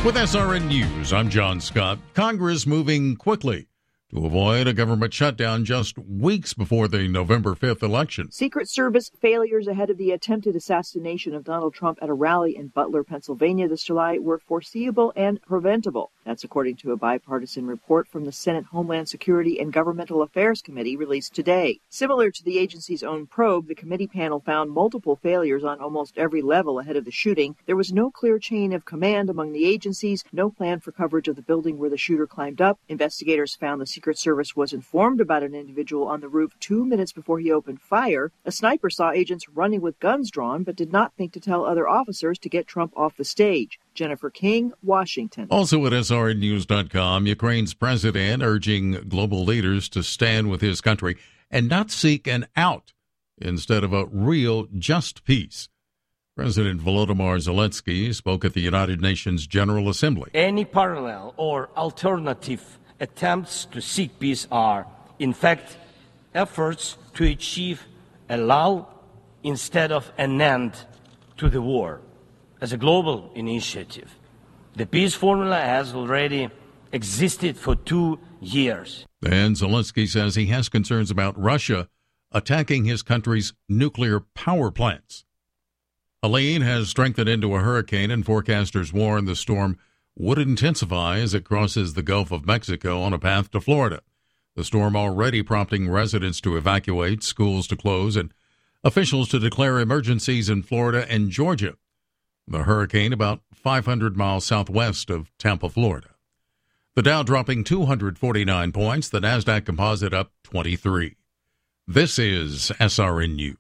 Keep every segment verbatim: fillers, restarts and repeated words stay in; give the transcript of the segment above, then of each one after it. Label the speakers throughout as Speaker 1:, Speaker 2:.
Speaker 1: With S R N News, I'm John Scott. Congress moving quickly to avoid a government shutdown just weeks before the November fifth election.
Speaker 2: Secret Service failures ahead of the attempted assassination of Donald Trump at a rally in Butler, Pennsylvania this July were foreseeable and preventable. That's according to a bipartisan report from the Senate Homeland Security and Governmental Affairs Committee released today. Similar to the agency's own probe, the committee panel found multiple failures on almost every level ahead of the shooting. There was no clear chain of command among the agencies, no plan for coverage of the building where the shooter climbed up. Investigators found the Secret Service was informed about an individual on the roof two minutes before he opened fire. A sniper saw agents running with guns drawn, but did not think to tell other officers to get Trump off the stage. Jennifer King, Washington.
Speaker 1: Also at S R N news dot com, Ukraine's president urging global leaders to stand with his country and not seek an out instead of a real, just peace. President Volodymyr Zelensky spoke at the United Nations General Assembly.
Speaker 3: Any parallel or alternative attempts to seek peace are, in fact, efforts to achieve a lull instead of an end to the war. As a global initiative, the peace formula has already existed for two years.
Speaker 1: And Zelensky says he has concerns about Russia attacking his country's nuclear power plants. Helene has strengthened into a hurricane, and forecasters warn the storm would intensify as it crosses the Gulf of Mexico on a path to Florida. The storm already prompting residents to evacuate, schools to close, and officials to declare emergencies in Florida and Georgia. The hurricane about five hundred miles southwest of Tampa, Florida. The Dow dropping two hundred forty-nine points, the NASDAQ composite up twenty-three. This is S R N News.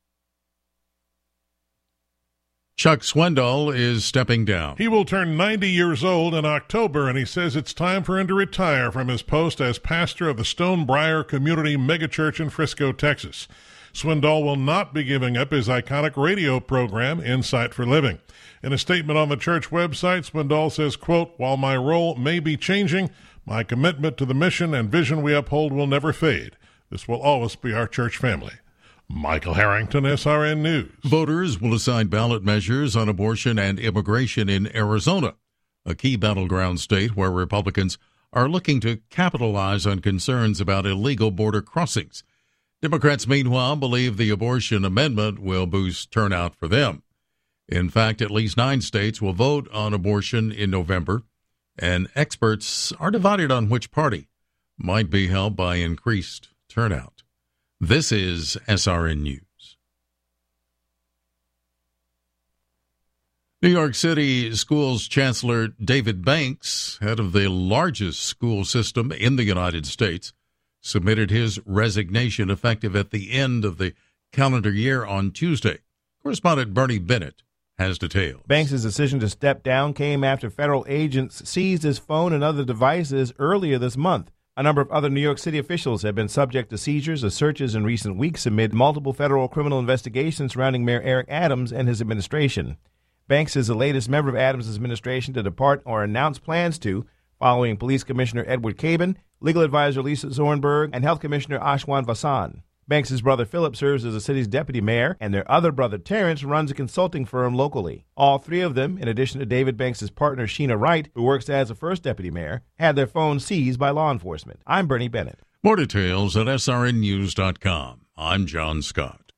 Speaker 1: Chuck Swindoll is stepping down.
Speaker 4: He will turn ninety years old in October, and he says it's time for him to retire from his post as pastor of the Stonebriar Community Megachurch in Frisco, Texas. Swindoll will not be giving up his iconic radio program, Insight for Living. In a statement on the church website, Swindoll says, quote, "While my role may be changing, my commitment to the mission and vision we uphold will never fade. This will always be our church family." Michael Harrington, S R N News.
Speaker 1: Voters will decide ballot measures on abortion and immigration in Arizona, a key battleground state where Republicans are looking to capitalize on concerns about illegal border crossings. Democrats, meanwhile, believe the abortion amendment will boost turnout for them. In fact, at least nine states will vote on abortion in November, and experts are divided on which party might be helped by increased turnout. This is S R N News. New York City Schools Chancellor David Banks, head of the largest school system in the United States, submitted his resignation effective at the end of the calendar year on Tuesday. Correspondent Bernie Bennett has details.
Speaker 5: Banks' decision to step down came after federal agents seized his phone and other devices earlier this month. A number of other New York City officials have been subject to seizures or searches in recent weeks amid multiple federal criminal investigations surrounding Mayor Eric Adams and his administration. Banks is the latest member of Adams' administration to depart or announce plans to, following Police Commissioner Edward Cabin, Legal Advisor Lisa Zornberg, and Health Commissioner Ashwan Vasan. Banks' brother Philip serves as the city's deputy mayor, and their other brother Terrence runs a consulting firm locally. All three of them, in addition to David Banks' partner Sheena Wright, who works as a first deputy mayor, had their phones seized by law enforcement. I'm Bernie Bennett.
Speaker 1: More details at S R N news dot com. I'm John Scott.